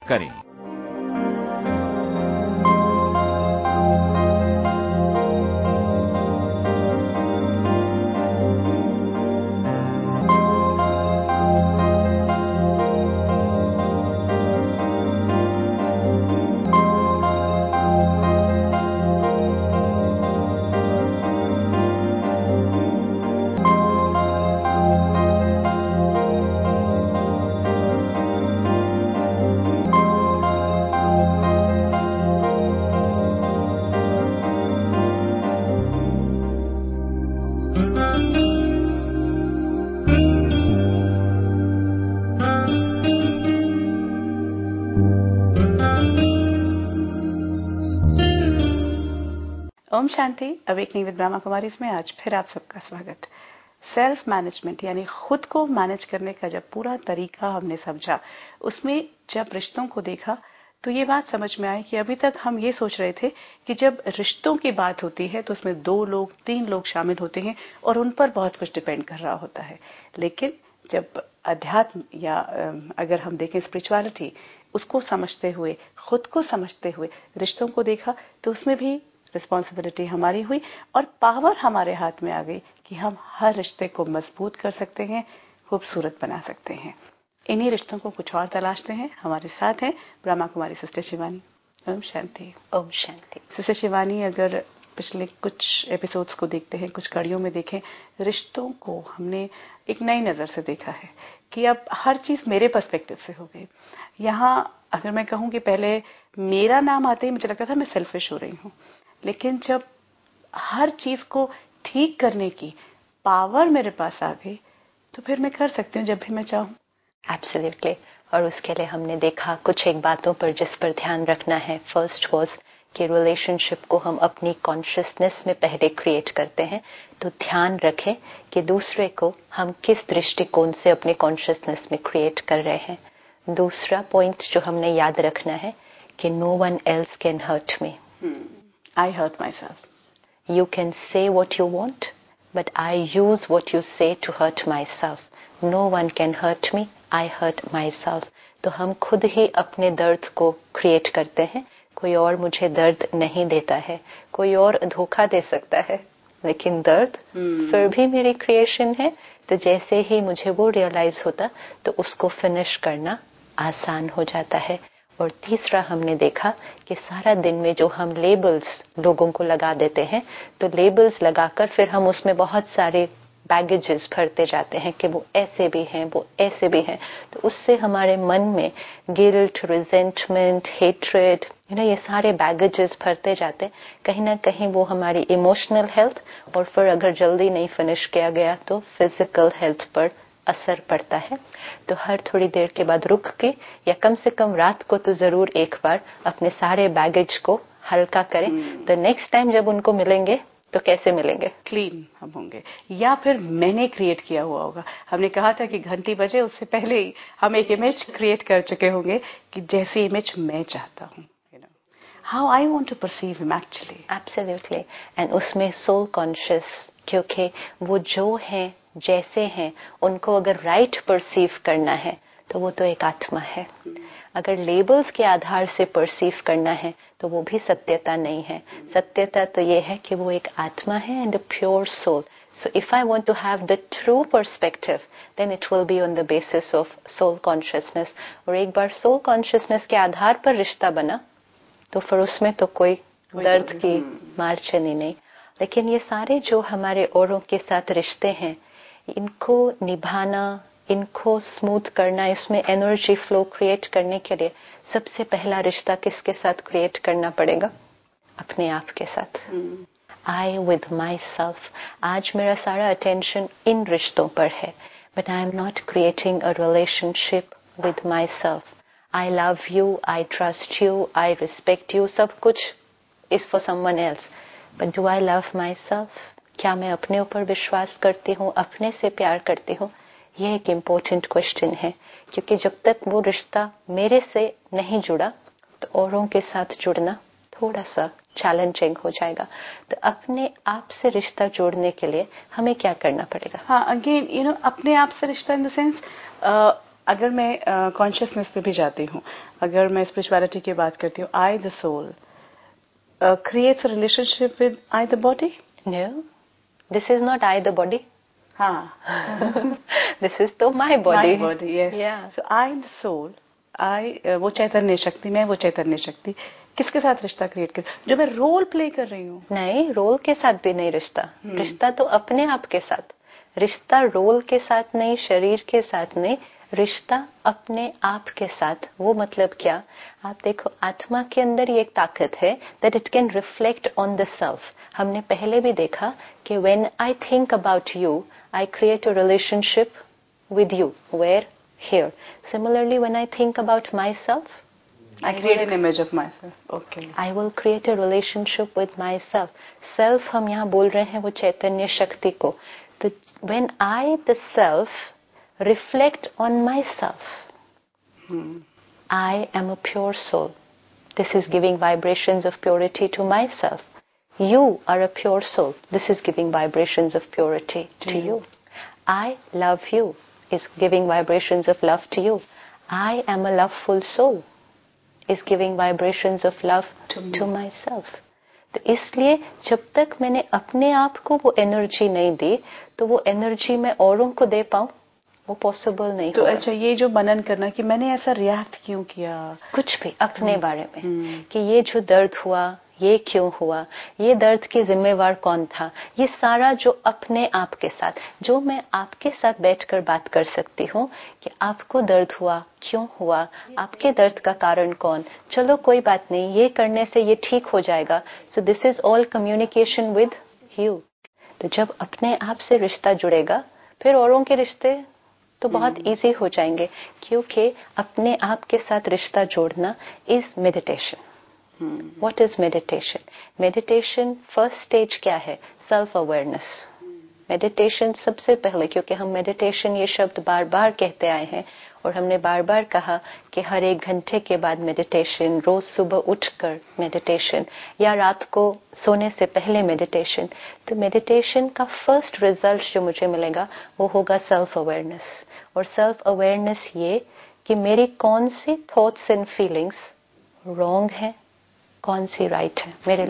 करें। Om Shanti. Awakening with Brahma Kumari में आज फिर आप सबका स्वागत। सेल्फ मैनेजमेंट यानी खुद को मैनेज करने का जब पूरा तरीका हमने समझा, उसमें जब रिश्तों को देखा तो ये बात समझ में आई कि अभी तक हम ये सोच रहे थे कि जब रिश्तों की बात होती है तो उसमें 2 लोग 3 लोग शामिल होते हैं और उन पर बहुत कुछ डिपेंड कर रहा होता है। लेकिन जब अध्यात्म या अगर हम देखें स्पिरिचुअलिटी, उसको समझते हुए, खुद को समझते हुए रिश्तों को देखा तो उसमें भी रिस्पॉन्सिबिलिटी हमारी हुई और पावर हमारे हाथ में आ गई कि हम हर रिश्ते को मजबूत कर सकते हैं, खूबसूरत बना सकते हैं। इन्हीं रिश्तों को कुछ और तलाशते हैं। हमारे साथ हैं ब्रह्मा कुमारी सिस्टर शिवानी। ओम शांति। ओम शांति। सिस्टर शिवानी, अगर पिछले कुछ एपिसोड्स को देखते हैं, कुछ कड़ियों में देखें, रिश्तों को हमने एक नई नजर से देखा है कि अब हर चीज मेरे पर्सपेक्टिव से हो गई। यहाँ अगर मैं कहूँ कि पहले मेरा नाम आते ही मुझे लगता था मैं सेल्फिश हो रही हूँ, लेकिन जब हर चीज को ठीक करने की पावर मेरे पास आ गई तो फिर मैं कर सकती हूँ जब भी मैं चाहूँ। एब्सोल्युटली। और उसके लिए हमने देखा कुछ एक बातों पर जिस पर ध्यान रखना है। फर्स्ट वाज कि रिलेशनशिप को हम अपनी कॉन्शियसनेस में पहले क्रिएट करते हैं, तो ध्यान रखें कि दूसरे को हम किस दृष्टिकोण से अपने कॉन्शियसनेस में क्रिएट कर रहे हैं। दूसरा पॉइंट जो हमने याद रखना है कि no one else can hurt me, I hurt myself. You can say what you want, but I use what you say to hurt myself. No one can hurt me, I hurt myself. तो हम खुद ही अपने दर्द को create करते हैं। कोई और मुझे दर्द नहीं देता है, कोई और धोखा दे सकता है, लेकिन दर्द फिर भी मेरी क्रिएशन है। तो जैसे ही मुझे वो रियलाइज होता तो उसको फिनिश करना आसान हो जाता है। और तीसरा हमने देखा कि सारा दिन में जो हम लेबल्स लोगों को लगा देते हैं, तो लेबल्स लगाकर फिर हम उसमें बहुत सारे बैगेजेस भरते जाते हैं कि वो ऐसे भी हैं, वो ऐसे भी हैं। तो उससे हमारे मन में गिल्ट, रिजेंटमेंट, हेट्रेड, ये सारे बैगेजेस भरते जाते। कहीं ना कहीं वो हमारी इमोशनल हेल्थ और फिर अगर जल्दी नहीं फिनिश किया गया तो फिजिकल हेल्थ पर असर पड़ता है। तो हर थोड़ी देर के बाद रुक के या कम से कम रात को तो जरूर एक बार अपने सारे बैगेज को हल्का करें। तो नेक्स्ट टाइम जब उनको मिलेंगे तो कैसे मिलेंगे? क्लीन हम होंगे, या फिर मैंने क्रिएट किया हुआ होगा। हमने कहा था कि घंटी बजे उससे पहले ही हम एक इमेज क्रिएट कर चुके होंगे कि जैसी इमेज मैं चाहता हूँ, how I want to perceive him actually. Absolutely. And उसमें सोल कॉन्शियस, क्योंकि वो जो हैं जैसे हैं उनको अगर राइट परसीव करना है तो वो तो एक आत्मा है। अगर लेबल्स के आधार से परसीव करना है तो वो भी सत्यता नहीं है। सत्यता तो ये है कि वो एक आत्मा है and a pure soul. So if I want to have the true perspective, then it will be on the basis of soul consciousness. और एक बार soul consciousness के आधार पर रिश्ता बना तो फिर उसमें तो कोई दर्द की मार्चनी नहीं। लेकिन ये सारे जो हमारे औरों के साथ रिश्ते हैं, इनको निभाना, इनको स्मूथ करना, इसमें एनर्जी फ्लो क्रिएट करने के लिए सबसे पहला रिश्ता किसके साथ क्रिएट करना पड़ेगा? अपने आप के साथ। I with myself. आज मेरा सारा अटेंशन इन रिश्तों पर है, but I am not creating a relationship with myself. I love you, I trust you, I respect you, सब कुछ is for someone else. But do I love myself? क्या मैं अपने ऊपर विश्वास करती हूँ, अपने से प्यार करती हूँ? ये एक इम्पोर्टेंट क्वेश्चन है, क्योंकि जब तक वो रिश्ता मेरे से नहीं जुड़ा तो औरों के साथ जुड़ना थोड़ा सा चैलेंजिंग हो जाएगा। तो अपने आप से रिश्ता जोड़ने के लिए हमें क्या करना पड़ेगा? हाँ, अगेन अपने आप से रिश्ता इन द सेंस अगर मैं कॉन्शियसनेस पे भी जाती हूँ, अगर मैं स्पिरिचुअलिटी की बात करती हूँ, I the soul creates a relationship with I the body? No, this is not I the body. हाँ. This is तो my body. My body, yes. Yeah. So I the soul, I वो चैतन्य शक्ति, मैं वो चैतन्य शक्ति किसके साथ रिश्ता क्रिएट कर, जो मैं रोल प्ले कर रही हूँ? नहीं, रोल के साथ भी नहीं रिश्ता. रिश्ता तो अपने आप के साथ. रिश्ता रोल के साथ नहीं, शरीर के साथ नहीं, रिश्ता अपने आप के साथ. वो मतलब क्या? आप देखो, आत्मा के अंदर ये एक ताकत है that it can reflect on the self. हमने पहले भी देखा कि when I think about you, I create a relationship with you. Where? Here. Similarly, when I think about myself, I create an image of myself. Okay. I will create a relationship with myself. Self हम यहाँ बोल रहे हैं वो चैतन्य शक्ति को. तो when I the self reflect on myself, I am a pure soul. This is giving vibrations of purity to myself. You are a pure soul. This is giving vibrations of purity to you. I love you is giving vibrations of love to you. I am a loveful soul is giving vibrations of love to myself. तो इसलिए जब तक मैंने अपने आप को वो energy नहीं दी, तो वो एनर्जी मैं औरों को दे पाऊं, वो पॉसिबल नहीं तो होगा. अच्छा, ये जो मनन करना कि मैंने ऐसा रिएक्ट क्यों किया, कुछ भी अपने बारे में कि ये जो दर्द हुआ, ये क्यों हुआ, ये दर्द के जिम्मेवार कौन था, ये सारा जो अपने आप के साथ, जो मैं आपके साथ बैठकर बात कर सकती हूँ कि आपको दर्द हुआ, क्यों हुआ, आपके दर्द का कारण कौन, चलो कोई बात नहीं, ये करने से ये ठीक हो जाएगा. So this is all communication with you. तो जब अपने आप से रिश्ता जुड़ेगा, फिर औरों के रिश्ते तो बहुत इजी हो जाएंगे, क्योंकि अपने आप के साथ रिश्ता जोड़ना is meditation. What is meditation? Meditation first stage क्या है? Self awareness. मेडिटेशन सबसे पहले, क्योंकि हम मेडिटेशन ये शब्द बार बार कहते आए हैं और हमने बार बार कहा कि हर 1 घंटे के बाद मेडिटेशन, रोज सुबह उठकर मेडिटेशन या रात को सोने से पहले मेडिटेशन. तो मेडिटेशन का फर्स्ट रिजल्ट जो मुझे मिलेगा वो होगा सेल्फ अवेयरनेस. और सेल्फ अवेयरनेस ये कि मेरी कौन सी थॉट्स एंड फीलिंग्स रॉन्ग है, कौन सी राइट है मेरे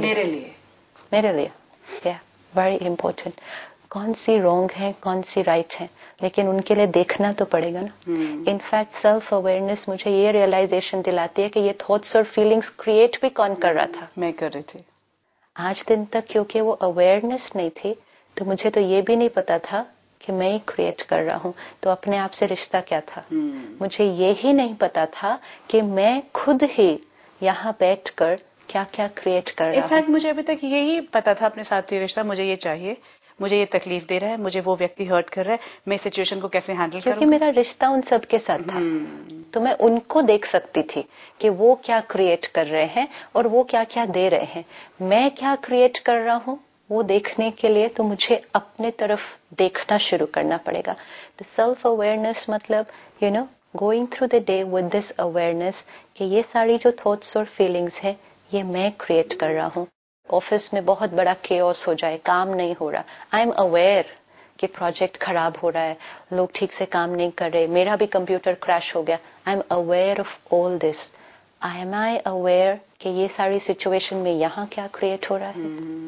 लिए. या वेरी इंपॉर्टेंट. कौन सी रॉन्ग है, कौन सी राइट है, लेकिन उनके लिए देखना तो पड़ेगा ना. इनफैक्ट सेल्फ अवेयरनेस मुझे ये रियलाइजेशन दिलाती है कि ये थॉट्स और फीलिंग्स क्रिएट भी कौन कर रहा था. मैं कर रही थी. आज दिन तक क्योंकि वो अवेयरनेस नहीं थी, तो मुझे तो ये भी नहीं पता था कि मैं ही क्रिएट कर रहा हूँ. तो अपने आप से रिश्ता क्या था, मुझे ये ही नहीं पता था कि मैं खुद ही यहाँ बैठकर क्या क्या क्रिएट कर रहा हूँ. इनफैक्ट मुझे अभी तक यही पता था अपने साथ ही रिश्ता, मुझे ये चाहिए, मुझे ये तकलीफ दे रहा है, मुझे वो व्यक्ति हर्ट कर रहा है, मैं सिचुएशन को कैसे हैंडल करूं. क्योंकि मेरा रिश्ता उन सब के साथ था. तो मैं उनको देख सकती थी कि वो क्या क्रिएट कर रहे हैं और वो क्या क्या दे रहे हैं. मैं क्या क्रिएट कर रहा हूँ वो देखने के लिए तो मुझे अपने तरफ देखना शुरू करना पड़ेगा. तो सेल्फ अवेयरनेस मतलब you know going through the day with this awareness कि ये सारी जो थॉट्स और फीलिंग्स हैं ये मैं क्रिएट कर रहा हूँ. ऑफिस में बहुत बड़ा केओस हो जाए, काम नहीं हो रहा, आई एम अवेयर कि प्रोजेक्ट खराब हो रहा है, लोग ठीक से काम नहीं कर रहे, मेरा भी कंप्यूटर क्रैश हो गया. I am aware of all this. Am I aware कि ये सारी सिचुएशन में यहाँ क्या क्रिएट हो रहा है.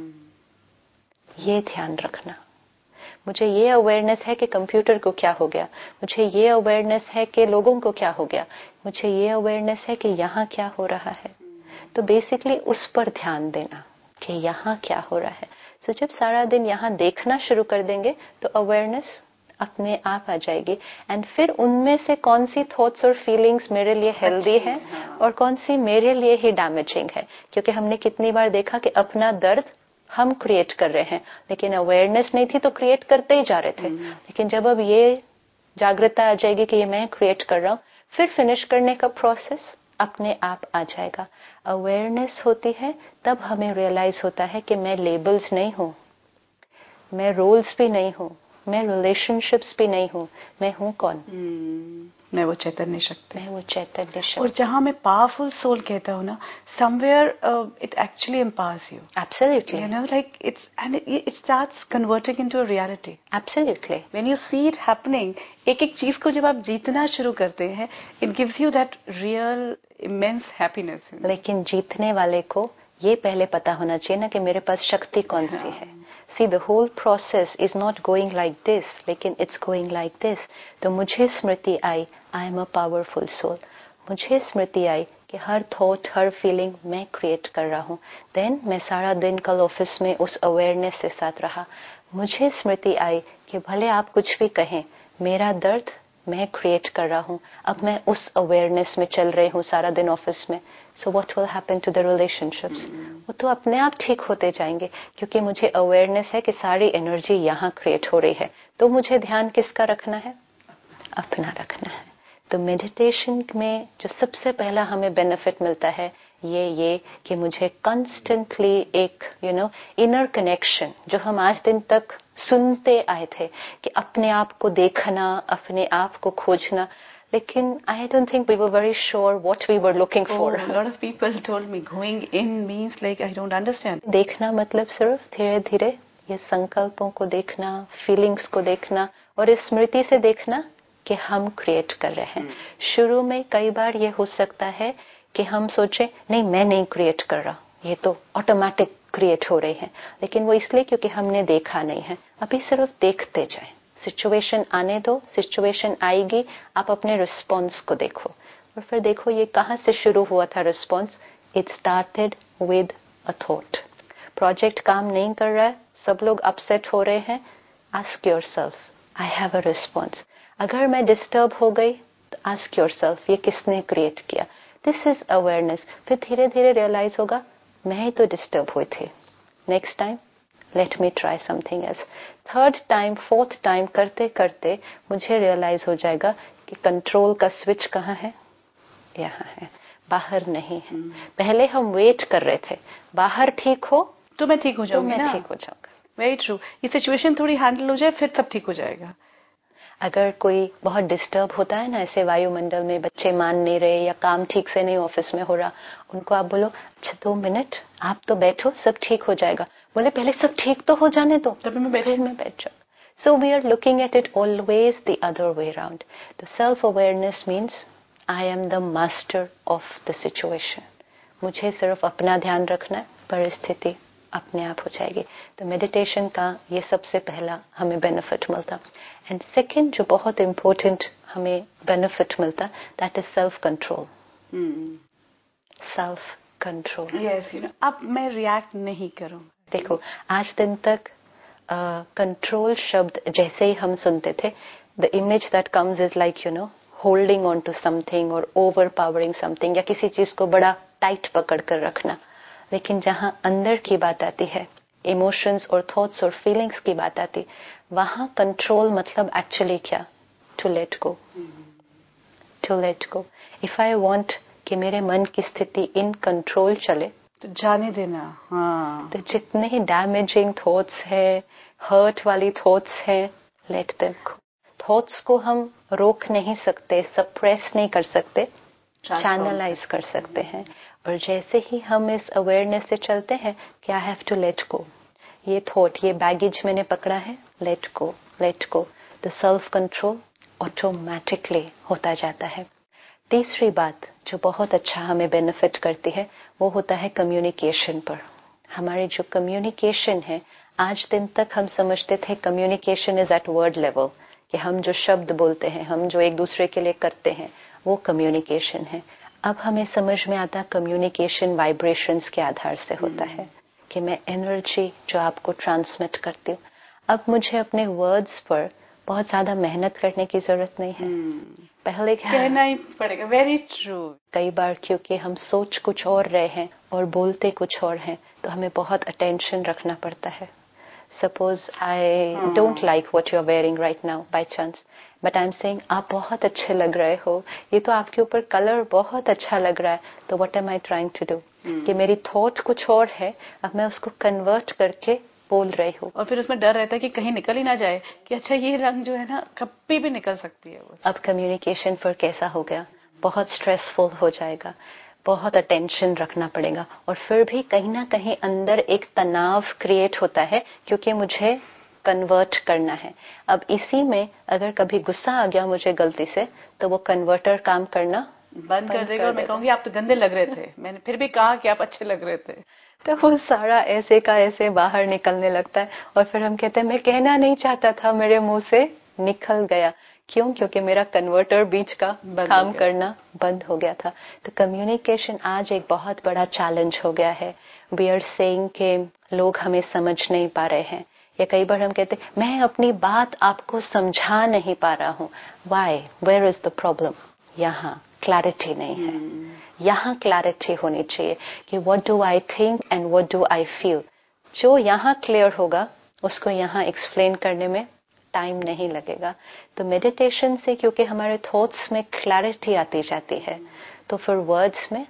ये ध्यान रखना. मुझे ये अवेयरनेस है कि कंप्यूटर को क्या हो गया, मुझे ये अवेयरनेस है कि लोगों को क्या हो गया, मुझे ये अवेयरनेस है कि यहाँ क्या हो रहा है. तो बेसिकली उस पर ध्यान देना कि यहाँ क्या हो रहा है. तो जब सारा दिन यहाँ देखना शुरू कर देंगे तो अवेयरनेस अपने आप आ जाएगी. एंड फिर उनमें से कौन सी थॉट्स और फीलिंग्स मेरे लिए हेल्दी है और कौन सी मेरे लिए ही डैमेजिंग है. क्योंकि हमने कितनी बार देखा कि अपना दर्द हम क्रिएट कर रहे हैं, लेकिन अवेयरनेस नहीं थी तो क्रिएट करते ही जा रहे थे. लेकिन जब अब ये जागृतता आ जाएगी कि ये मैं क्रिएट कर रहा हूँ, फिर फिनिश करने का प्रोसेस अपने आप आ जाएगा. अवेयरनेस होती है तब हमें रियलाइज होता है कि मैं लेबल्स नहीं हूँ, मैं रोल्स भी नहीं हूँ, मैं रिलेशनशिप्स भी नहीं हूँ, मैं हूँ कौन? मैं वो चैतन्य शक्ति, मैं वो चैतन्य शक्ति। और जहाँ मैं पावरफुल सोल कहता हूँ ना, somewhere it actually empowers you. Absolutely. You know, like it starts converting into a reality. Absolutely. When you see it happening, एक चीज को जब आप जीतना शुरू करते हैं, it gives you that real immense happiness. लेकिन जीतने वाले को ये पहले पता होना चाहिए ना कि मेरे पास शक्ति कौन सी है। See, the whole process is not going like this, लेकिन it's going like this. तो मुझे स्मृति आई, I am a powerful soul. मुझे स्मृति आई कि हर थॉट, हर फीलिंग मैं क्रिएट कर रहा हूँ। देन मैं सारा दिन कल ऑफिस में उस अवेयरनेस के साथ रहा। मुझे स्मृति आई कि भले आप कुछ भी कहें, मेरा दर्द मैं क्रिएट कर रहा हूँ। अब मैं उस अवेयरनेस में चल रही हूँ सारा दिन ऑफिस में। So what will happen to the relationships? वो तो अपने आप ठीक होते जाएंगे, क्योंकि मुझे अवेयरनेस है कि सारी एनर्जी यहाँ क्रिएट हो रही है। तो मुझे ध्यान किसका रखना है? अपना रखना है। तो मेडिटेशन में जो सबसे पहला हमें बेनिफिट मिलता है ये कि मुझे कॉन्स्टेंटली एक इनर कनेक्शन, जो हम आज दिन तक सुनते आए थे कि अपने आप को देखना, अपने आप को खोजना, लेकिन I don't think we were very sure what we were looking for. A lot of people told me going in means like I don't understand. देखना मतलब सिर्फ धीरे धीरे ये संकल्पों को देखना, फीलिंग्स को देखना और इस स्मृति से देखना कि हम क्रिएट कर रहे हैं। शुरू में कई बार ये हो सकता है कि हम सोचें नहीं, मैं नहीं क्रिएट कर रहा, ये तो ऑटोमेटिक क्रिएट हो रही है, लेकिन वो इसलिए क्योंकि हमने देखा नहीं है। अभी सिर्फ देखते जाएं, सिचुएशन आने दो, सिचुएशन आएगी, आप अपने रिस्पॉन्स को देखो और फिर देखो ये कहाँ से शुरू हुआ था response. It started with a thought. Project काम नहीं कर रहा है, सब लोग अपसेट हो रहे हैं, ask yourself, I have a response. अगर मैं डिस्टर्ब हो गई तो आस्क योरसेल्फ, ये किसने क्रिएट किया? This is awareness. फिर धीरे धीरे रियलाइज होगा मैं ही तो डिस्टर्ब हुई थी। Next time let me try something else. Third time, fourth time करते करते मुझे रियलाइज हो जाएगा कि कंट्रोल का स्विच कहाँ है? यहाँ है, बाहर नहीं है। पहले हम वेट कर रहे थे, बाहर ठीक हो तो मैं ठीक हो जाऊंगी तो ना? मैं ठीक हो जाऊंगा। Very true. ये सिचुएशन थोड़ी हैंडल हो जाए फिर तब ठीक हो जाएगा। अगर कोई बहुत डिस्टर्ब होता है ना, ऐसे वायुमंडल में बच्चे मान नहीं रहे या काम ठीक से नहीं ऑफिस में हो रहा, उनको आप बोलो अच्छा 2 मिनट आप तो बैठो, सब ठीक हो जाएगा। बोले पहले सब ठीक तो हो जाने दो, तभी मैं बैठ जाऊँ। So we are looking at it always the other way around. तो self awareness means I am the master of the situation. मुझे सिर्फ अपना ध्यान रखना है, परिस्थिति अपने आप हो जाएगी। तो मेडिटेशन का ये सबसे पहला हमें बेनिफिट मिलता। एंड सेकंड जो बहुत इम्पोर्टेंट हमें बेनिफिट मिलता, that is self control. Self control. Yes, अब मैं रिएक्ट नहीं करूं। देखो आज दिन तक कंट्रोल शब्द जैसे ही हम सुनते थे, the image that comes is like holding on to something और ओवर पावरिंग समथिंग, या किसी चीज को बड़ा टाइट पकड़ कर रखना। लेकिन जहां अंदर की बात आती है, इमोशंस और थॉट्स और फीलिंग्स की बात आती, वहां कंट्रोल मतलब एक्चुअली क्या? To let go. To let go. If I want कि मेरे मन की स्थिति इन कंट्रोल चले तो जाने देना। हाँ, तो जितने ही डैमेजिंग थॉट्स है, हर्ट वाली थॉट्स है, लेट देम गो। थॉट्स को हम रोक नहीं सकते, सप्रेस नहीं कर सकते, चैनलाइज कर सकते हैं। और जैसे ही हम इस अवेयरनेस से चलते हैं कि I have to let go, ये थॉट, ये बैगेज मैंने पकड़ा है, लेट गो, लेट गो, तो सेल्फ कंट्रोल ऑटोमेटिकली होता जाता है। तीसरी बात जो बहुत अच्छा हमें बेनिफिट करती है, वो होता है कम्युनिकेशन पर। हमारे जो कम्युनिकेशन है, आज दिन तक हम समझते थे communication is at word level, कि हम जो शब्द बोलते हैं, हम जो एक दूसरे के लिए करते हैं, वो कम्युनिकेशन है। अब हमें समझ में आता कम्युनिकेशन वाइब्रेशंस के आधार से होता है, कि मैं एनर्जी जो आपको ट्रांसमिट करती हूँ। अब मुझे अपने वर्ड्स पर बहुत ज्यादा मेहनत करने की जरूरत नहीं है। पहले कहना ही पड़ेगा। Very true. कई बार क्योंकि हम सोच कुछ और रहे हैं और बोलते कुछ और हैं, तो हमें बहुत अटेंशन रखना पड़ता है। Suppose I don't like what you're wearing right now by chance, but I'm saying आप बहुत अच्छे लग रहे हो, ये तो आपके ऊपर कलर बहुत अच्छा लग रहा है, तो what am I trying to do? कि मेरी थॉट कुछ और है, अब मैं उसको कन्वर्ट करके बोल रही हूँ। और फिर उसमें डर रहता है कि कहीं निकल ही ना जाए कि अच्छा ये रंग जो है ना कभी भी निकल सकती है वो। अब कम्युनिकेशन पर कैसा हो गया, बहुत स्ट्रेसफुल हो जाएगा, बहुत अटेंशन रखना पड़ेगा और फिर भी कहीं ना कहीं अंदर एक तनाव क्रिएट होता है क्योंकि मुझे कन्वर्ट करना है। अब इसी में अगर कभी गुस्सा आ गया मुझे गलती से तो वो कन्वर्टर काम करना बंद कर देगा और मैं कहूंगी आप तो गंदे लग रहे थे, मैंने फिर भी कहा कि आप अच्छे लग रहे थे। तो वो सारा ऐसे का ऐसे बाहर निकलने लगता है और फिर हम कहते हैं मैं कहना नहीं चाहता था, मेरे मुंह से निकल गया। क्यों? क्योंकि मेरा कन्वर्टर बीच का काम करना बंद हो गया था। तो कम्युनिकेशन आज एक बहुत बड़ा चैलेंज हो गया है। वी आर सेइंग के लोग हमें समझ नहीं पा रहे हैं, या कई बार हम कहते हैं मैं अपनी बात आपको समझा नहीं पा रहा हूँ। Why? Where is the problem? यहाँ क्लैरिटी नहीं है। यहाँ क्लैरिटी होनी चाहिए कि what do I think and what do I feel. जो यहाँ क्लियर होगा उसको यहाँ एक्सप्लेन करने में टाइम नहीं लगेगा। तो मेडिटेशन से क्योंकि हमारे थॉट्स में क्लैरिटी आती जाती है तो फिर वर्ड्स में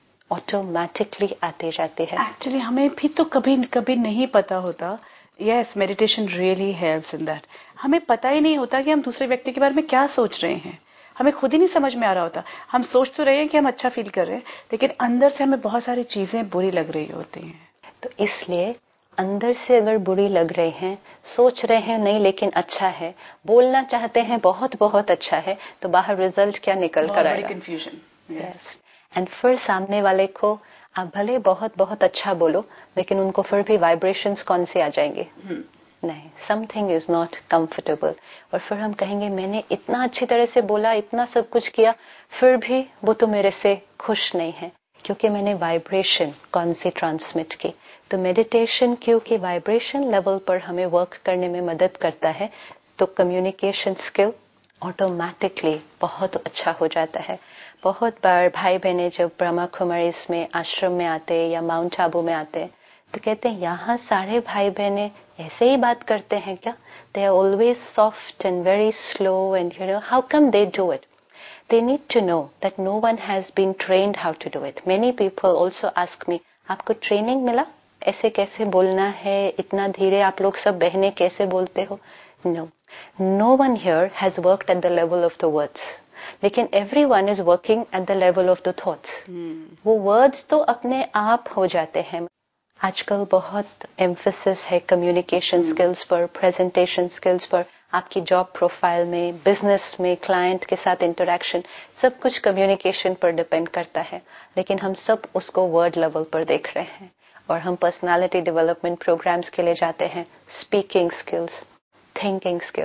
ऑटोमेटिकली आती जाती है। एक्चुअली हमें भी तो कभी कभी नहीं पता होता। Yes, meditation really helps in that. हमें पता ही नहीं होता कि हम दूसरे व्यक्ति के बारे में क्या सोच रहे हैं, हमें खुद ही नहीं समझ में आ रहा होता। हम सोच तो रहे हैं कि हम अच्छा फील कर रहे हैं लेकिन अंदर से हमें बहुत सारी चीजें बुरी लग रही होती हैं। तो इसलिए अंदर से अगर बुरी लग रही हैं, सोच रहे हैं नहीं लेकिन अच्छा है, बोलना चाहते हैं बहुत बहुत अच्छा है, तो बाहर रिजल्ट क्या निकल कर आएगा? कंफ्यूजन। यस। एंड फिर सामने वाले को आप भले बहुत बहुत अच्छा बोलो लेकिन उनको फिर भी वाइब्रेशंस कौन से आ जाएंगे? नहीं, समथिंग इज नॉट कंफर्टेबल। और फिर हम कहेंगे मैंने इतना अच्छी तरह से बोला, इतना सब कुछ किया, फिर भी वो तो मेरे से खुश नहीं है क्योंकि मैंने वाइब्रेशन कौन सी ट्रांसमिट की। तो मेडिटेशन क्योंकि वाइब्रेशन लेवल पर हमें वर्क करने में मदद करता है तो कम्युनिकेशन स्किल ऑटोमेटिकली बहुत अच्छा हो जाता है। बहुत बार भाई बहनें जब ब्रह्मा कुमारीज में आश्रम में आते या माउंट आबू में आते तो कहते हैं यहाँ सारे भाई बहनें ऐसे ही बात करते हैं क्या? They are always soft and very slow and you know how come they do it? They need to know that no one has been trained how to do it. Many people also ask me, आपको training मिला ऐसे कैसे बोलना है, इतना धीरे आप लोग सब बहनें कैसे बोलते हो? No, no one here has worked at the level of the words. लेकिन everyone is working at the level of the thoughts. वो words तो अपने आप हो जाते हैं। आजकल बहुत एम्फेसिस है कम्युनिकेशन स्किल्स पर, प्रेजेंटेशन स्किल्स पर। आपकी जॉब प्रोफाइल में, बिजनेस में, क्लाइंट के साथ इंटरेक्शन, सब कुछ कम्युनिकेशन पर डिपेंड करता है। लेकिन हम सब उसको वर्ड लेवल पर देख रहे हैं और हम पर्सनालिटी डेवलपमेंट प्रोग्राम्स के लिए जाते हैं। Speaking skills, thinking skill.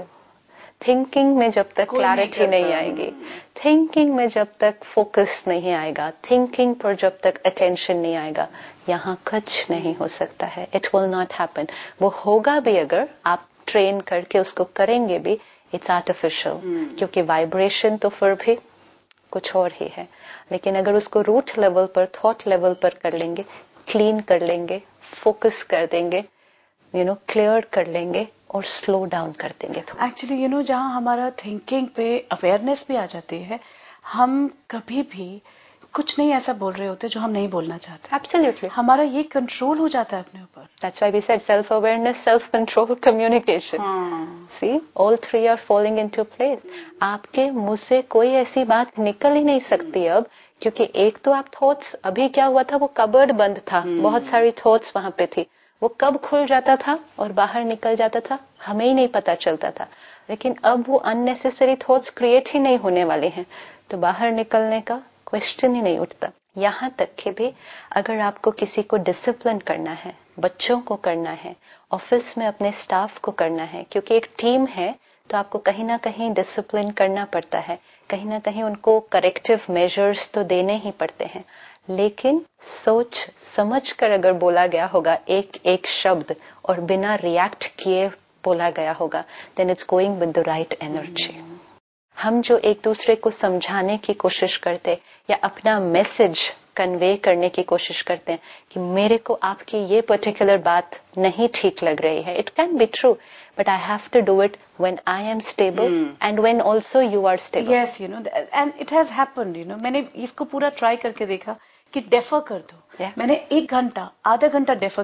Thinking में जब तक क्लैरिटी नहीं आएगी, थिंकिंग में जब तक फोकस नहीं आएगा, थिंकिंग पर जब तक अटेंशन नहीं आएगा, यहाँ कुछ नहीं हो सकता है। It will not happen. वो होगा भी अगर आप ट्रेन करके उसको करेंगे भी, इट्स आर्टिफिशियल क्योंकि वाइब्रेशन तो फिर भी कुछ और ही है। लेकिन अगर उसको रूट लेवल पर, थॉट लेवल पर कर लेंगे, क्लीन कर लेंगे, फोकस कर देंगे, क्लियर कर लेंगे और स्लो डाउन कर देंगे। एक्चुअली जहाँ हमारा थिंकिंग पे अवेयरनेस भी आ जाती है, हम कभी भी कुछ नहीं ऐसा बोल रहे होते जो हम नहीं बोलना चाहते। एब्सोल्युटली। हमारा ये कंट्रोल हो जाता है अपने ऊपर। That's why we said self awareness, self control, communication. See, all three are falling into place. आपके मुंह से कोई ऐसी बात निकल ही नहीं सकती अब, क्योंकि एक तो आप थॉट्स, अभी क्या हुआ था, वो कबर्ड बंद था, बहुत सारी थॉट्स वहां पे थी, वो कब खुल जाता था और बाहर निकल जाता था हमें ही नहीं पता चलता था। लेकिन अब वो अननेसेसरी थॉट्स क्रिएट ही नहीं होने वाले हैं, तो बाहर निकलने का क्वेश्चन ही नहीं उठता। यहाँ तक कि भी अगर आपको किसी को डिसिप्लिन करना है, बच्चों को करना है, ऑफिस में अपने स्टाफ को करना है, क्योंकि एक टीम है तो आपको कहीं ना कहीं डिसिप्लिन करना पड़ता है, कहीं ना कहीं उनको करेक्टिव मेजर्स तो देने ही पड़ते हैं। लेकिन सोच समझ कर अगर बोला गया होगा एक एक शब्द और बिना रिएक्ट किए बोला गया होगा, then it's going with the right energy. हम जो एक दूसरे को समझाने की कोशिश करते या अपना मैसेज कन्वे करने की कोशिश करते हैं कि मेरे को आपकी ये पर्टिकुलर बात नहीं ठीक लग रही है, it can be true, but I have to do it when I am stable and when also you are stable. Yes, and it has happened. मैंने इसको पूरा ट्राई करके देखा कि डेफर कर दो। मैंने 1 घंटा, आधा घंटा डेफर किया,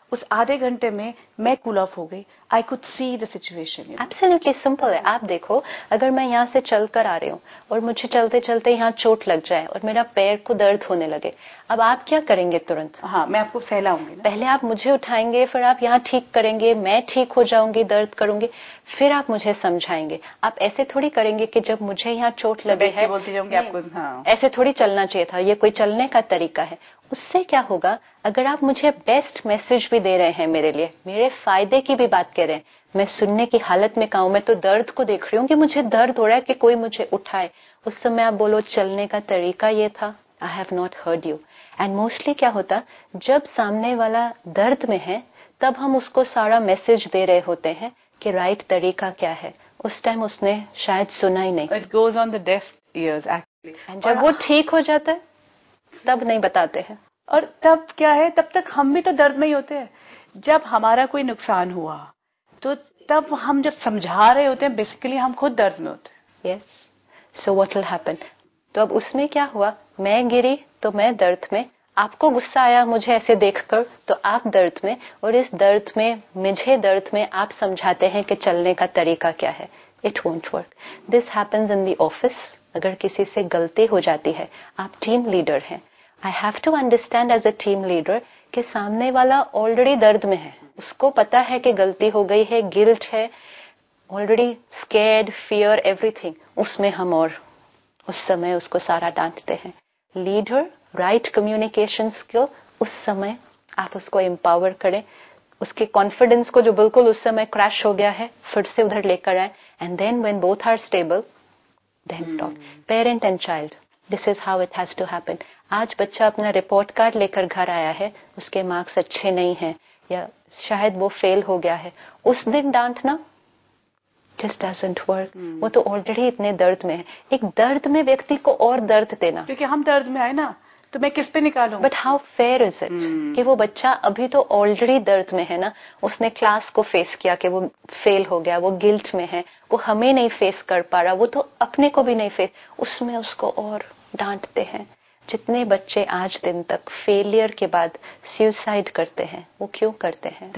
उस आधे घंटे में मैं कूल ऑफ हो गई. I could see the situation. Absolutely simple है. आप देखो, अगर मैं यहाँ से चलकर आ रही हूँ और मुझे चलते चलते यहाँ चोट लग जाए और मेरा पैर को दर्द होने लगे, अब आप क्या करेंगे तुरंत? हाँ, मैं आपको सहलाऊंगी ना. पहले आप मुझे उठाएंगे, फिर आप यहाँ ठीक करेंगे, मैं ठीक हो जाऊंगी, दर्द करूंगी, फिर आप मुझे समझाएंगे. आप ऐसे थोड़ी करेंगे कि जब मुझे यहाँ चोट लगे है बोलती जाऊंगी आपको. हाँ, ऐसे थोड़ी चलना चाहिए था, ये कोई चलने का तरीका है? उससे क्या होगा, अगर आप मुझे बेस्ट मैसेज भी दे रहे हैं मेरे लिए, मेरे फायदे की भी बात कह रहे हैं, मैं सुनने की हालत में कहूं, मैं तो दर्द को देख रही हूँ कि मुझे दर्द हो रहा है कि कोई मुझे उठाए, उस समय आप बोलो चलने का तरीका ये था, I have not heard you. And mostly क्या होता, जब सामने वाला दर्द में है तब हम उसको सारा मैसेज दे रहे होते हैं कि राइट तरीका क्या है. उस टाइम उसने शायद सुना ही नहीं. It goes on the deaf ears actually. And जब वो ठीक हो जाता है तब नहीं बताते हैं. और तब क्या है, तब तक हम भी तो दर्द में ही होते हैं. जब हमारा कोई नुकसान हुआ तो तब हम जब समझा रहे होते हैं, बेसिकली हम खुद दर्द में होते हैं. Yes. So what will happen? तो अब उसमें क्या हुआ, मैं गिरी तो मैं दर्द में, आपको गुस्सा आया मुझे ऐसे देखकर तो आप दर्द में, और इस दर्द में मुझे दर्द में आप समझाते हैं कि चलने का तरीका क्या है. It won't work. This happens in the office. अगर किसी से गलती हो जाती है, आप टीम लीडर हैं, I have to understand as a team leader कि सामने वाला ऑलरेडी दर्द में है, उसको पता है कि गलती हो गई है, गिल्ट है, ऑलरेडी स्कैर्ड, फियर, एवरीथिंग. उसमें हम और उस समय उसको सारा डांटते हैं. लीडर, राइट कम्युनिकेशन स्किल, उस समय आप उसको एम्पावर करें, उसके कॉन्फिडेंस को जो बिल्कुल उस समय क्रैश हो गया है फिर से उधर लेकर आए. And then when both are stable, then talk. Parent and child, this is how it has to happen. आज बच्चा अपना रिपोर्ट कार्ड लेकर घर आया है, उसके मार्क्स अच्छे नहीं हैं या शायद वो फेल हो गया है, उस दिन डांटना just doesn't work. वो तो ऑलरेडी इतने दर्द में है. एक दर्द में व्यक्ति को और दर्द देना, क्योंकि हम दर्द में आए ना, तो मैं किस पे निकालूं? But how fair is it कि वो बच्चा अभी तो ऑलरेडी दर्द में है ना, उसने क्लास को फेस किया कि वो फेल हो गया, वो गिल्ट में है, वो हमें नहीं फेस कर पा रहा, वो तो अपने को भी नहीं फेस, उसमें उसको और डांटते हैं. जितने बच्चे आज दिन तक फेलियर के बाद सुसाइड करते हैं, वो क्यों करते हैं?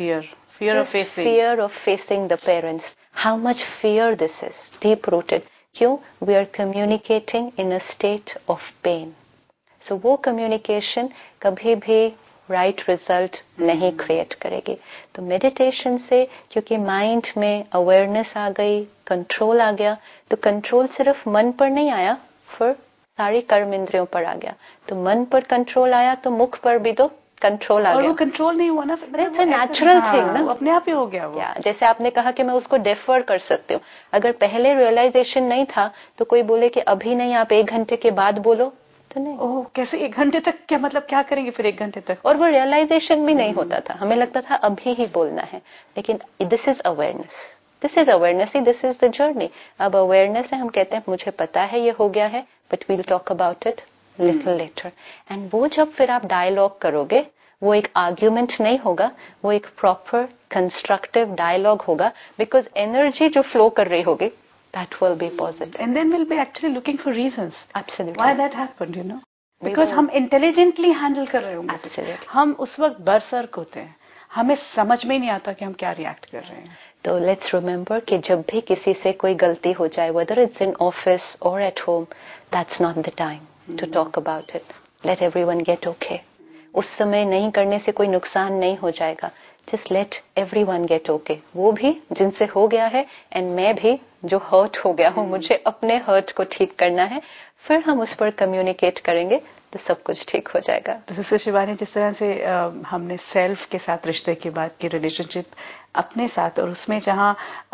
Fear of facing the parents. How much fear this is, deep rooted. क्यों? We are communicating in a state of pain. So वो communication कभी भी right result नहीं create करेगी. तो meditation से, क्योंकि mind में awareness आ गई, control आ गया, तो control सिर्फ मन पर नहीं आया, फिर सारी कर्म इंद्रियों पर आ गया. तो मन पर control आया तो मुख पर भी तो कंट्रोल आ गया. और वो कंट्रोल नहीं हुआ ना, इट्स अ नेचुरल थिंग ना, वो अपने आप ही हो गया. वो जैसे आपने कहा कि मैं उसको डेफर कर सकती हूँ. अगर पहले रियलाइजेशन नहीं था तो कोई बोले कि अभी नहीं, आप 1 घंटे के बाद बोलो, तो नहीं. ओह, कैसे 1 घंटे तक? क्या मतलब, क्या करेंगे फिर 1 घंटे तक? और वो रियलाइजेशन भी नहीं होता था, हमें लगता था अभी ही बोलना है. लेकिन this is awareness, this is awareness ही, दिस इज द जर्नी. अब अवेयरनेस है, हम कहते हैं मुझे पता है ये हो गया है, but we'll talk about it little later. And वो जब फिर आप डायलॉग करोगे, वो एक आर्ग्यूमेंट नहीं होगा, वो एक प्रॉपर कंस्ट्रक्टिव डायलॉग होगा, बिकॉज एनर्जी जो फ्लो कर रही होगी, that will be positive. And then will be actually looking for reasons. Absolutely. Why that happened, you know, because हम इंटेलिजेंटली हैंडल कर रहे होंगे. एब्सोल्युटली. हम उस वक्त बरसर्क होते हैं, हमें समझ में ही नहीं आता कि हम क्या रिएक्ट कर रहे हैं. तो लेट्स रिमेम्बर कि जब भी किसी से कोई गलती हो जाए, वेदर इट्स इन ऑफिस और at home, that's not the time to talk about it. Let everyone get okay. उस समय नहीं करने से कोई नुकसान नहीं हो जाएगा. Just let everyone get okay. वो भी जिनसे हो गया है, एंड मैं भी जो हर्ट हो गया हूँ, मुझे अपने हर्ट को ठीक करना है, फिर हम उस पर कम्युनिकेट करेंगे तो सब कुछ ठीक हो जाएगा. तो सिस्टर शिवानी, जिस तरह से हमने सेल्फ के साथ रिश्ते के बाद की रिलेशनशिप अपने साथ, और उसमें जहाँ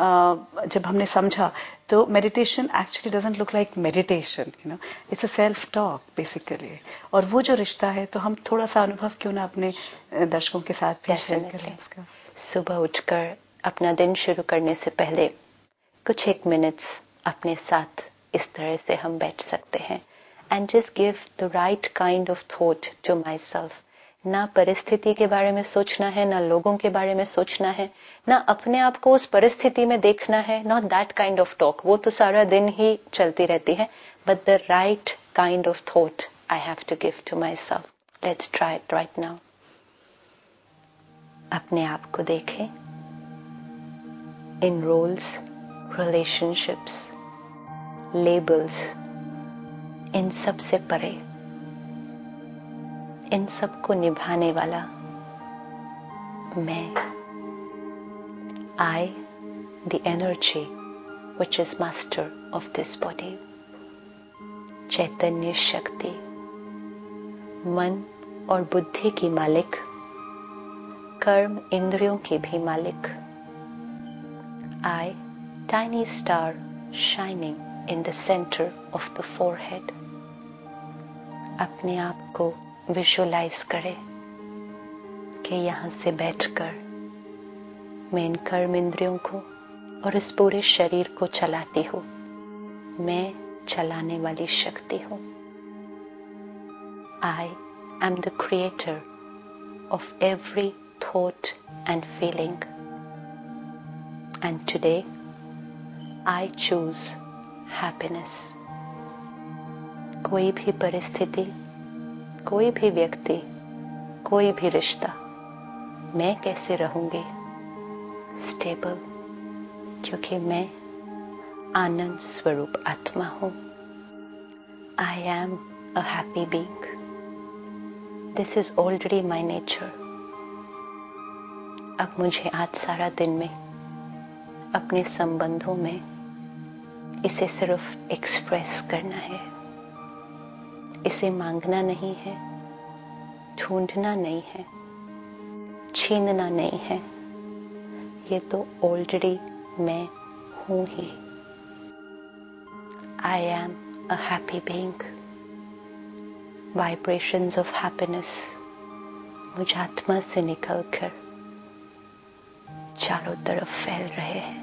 जब हमने समझा, तो meditation actually doesn't look like meditation, you know, it's a self talk basically. और वो जो रिश्ता है, तो हम थोड़ा सा अनुभव क्यों ना अपने दर्शकों के साथ भी शेयर करें इसका. सुबह उठकर अपना दिन शुरू करने से पहले कुछ 1 मिनट्स अपने साथ इस तरह से हम बैठ सकते हैं. And just give the right kind of thought to myself. ना परिस्थिति के बारे में सोचना है, ना लोगों के बारे में सोचना है, ना अपने आप को उस परिस्थिति में देखना है. Not that kind of talk. वो तो सारा दिन ही चलती रहती है. But the right kind of thought I have to give to myself. Let's try it right now. अपने आप को देखें इन रोल्स, रिलेशनशिप्स, लेबल्स, इन सब से परे, इन सब को निभाने वाला मैं, I, the energy which is master of this body, चैतन्य शक्ति, मन और बुद्धि की मालिक, कर्म इंद्रियों की भी मालिक, I, tiny star shining in the center of the forehead. अपने आप को विजुअलाइज करें कि यहां से बैठकर मैं इन कर्म इंद्रियों को और इस पूरे शरीर को चलाती हूं। मैं चलाने वाली शक्ति हूं। I am the creator of every thought and feeling. And today, I choose happiness. कोई भी परिस्थिति, कोई भी व्यक्ति, कोई भी रिश्ता, मैं कैसे रहूंगी? स्टेबल, क्योंकि मैं आनंद स्वरूप आत्मा हूं। I am a happy being. This is already my nature. अब मुझे आज सारा दिन में अपने संबंधों में इसे सिर्फ एक्सप्रेस करना है। इसे मांगना नहीं है, ढूंढना नहीं है, छीनना नहीं है। ये तो ऑलरेडी मैं हूं ही। I am a happy being. Vibrations of happiness मुझ आत्मा से निकलकर चारों तरफ फैल रहे हैं।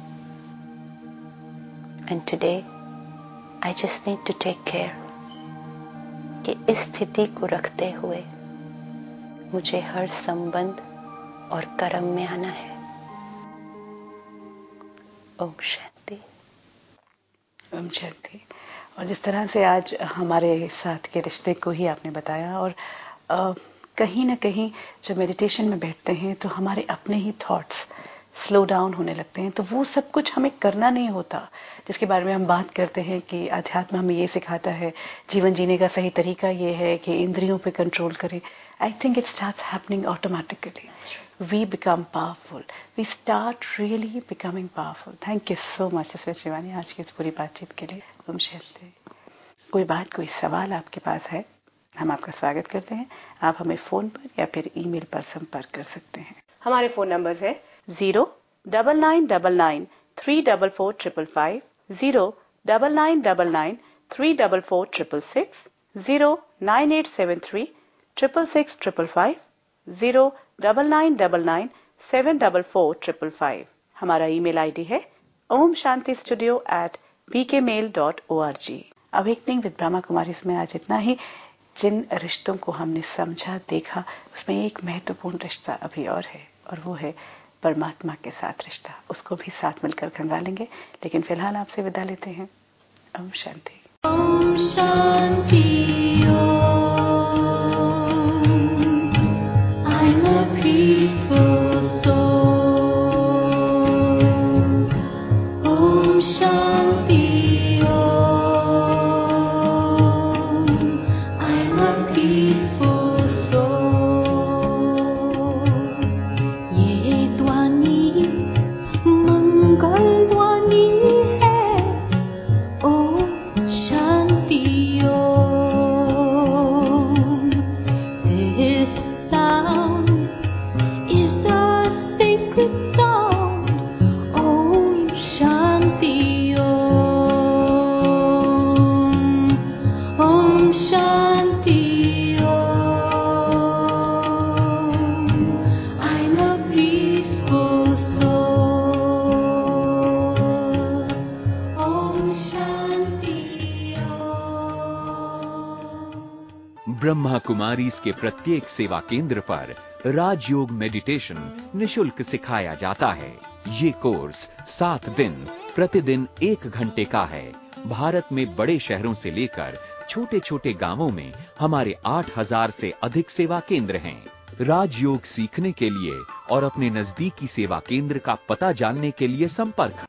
And today, I just need to take care कि इस स्थिति को रखते हुए मुझे हर संबंध और कर्म में आना है। ओम शांति। ओम शांति। और जिस तरह से आज हमारे साथ के रिश्ते को ही आपने बताया, और कहीं ना कहीं जब मेडिटेशन में बैठते हैं तो हमारे अपने ही थॉट्स स्लो डाउन होने लगते हैं, तो वो सब कुछ हमें करना नहीं होता जिसके बारे में हम बात करते हैं कि अध्यात्म हमें ये सिखाता है, जीवन जीने का सही तरीका ये है कि इंद्रियों पे कंट्रोल करें। I think it starts happening automatically. We become powerful, we start really becoming powerful. Thank you so much sister Shivani आज की इस पूरी बातचीत के लिए। ओम शांति। कोई बात, कोई सवाल आपके पास है, हम आपका स्वागत करते हैं। आप हमें फोन पर या फिर ईमेल पर संपर्क कर सकते हैं। हमारे फोन नंबर है 09999344555, 099993446, 09873666555, 09999744555। हमारा ईमेल आईडी है omshantistudio@bkmail.org। अवेकनिंग विद ब्रह्मा कुमारी इसमें आज इतना ही। जिन रिश्तों को हमने समझा, देखा, उसमें एक महत्वपूर्ण रिश्ता अभी और है, और वो है परमात्मा के साथ रिश्ता। उसको भी साथ मिलकर खंगालेंगे, लेकिन फिलहाल आपसे विदा लेते हैं। ओम शांति। ओम शांति। I'm a peaceful soul. Om Shanti. I'm a peaceful soul. ये ध्वनि मंगल ध्वनि है। ओम शांति ओम। This sound is a sacred sound. Om Shanti Om. Om Shanti Om. I'm a peaceful soul. Om Shanti Om. Brahma Kumari के प्रत्येक सेवा केंद्र पर राजयोग मेडिटेशन निशुल्क सिखाया जाता है। ये कोर्स 7 दिन प्रतिदिन 1 घंटे का है। भारत में बड़े शहरों से लेकर छोटे छोटे गांवों में हमारे 8000 से अधिक सेवा केंद्र हैं। राजयोग सीखने के लिए और अपने नजदीकी सेवा केंद्र का पता जानने के लिए संपर्क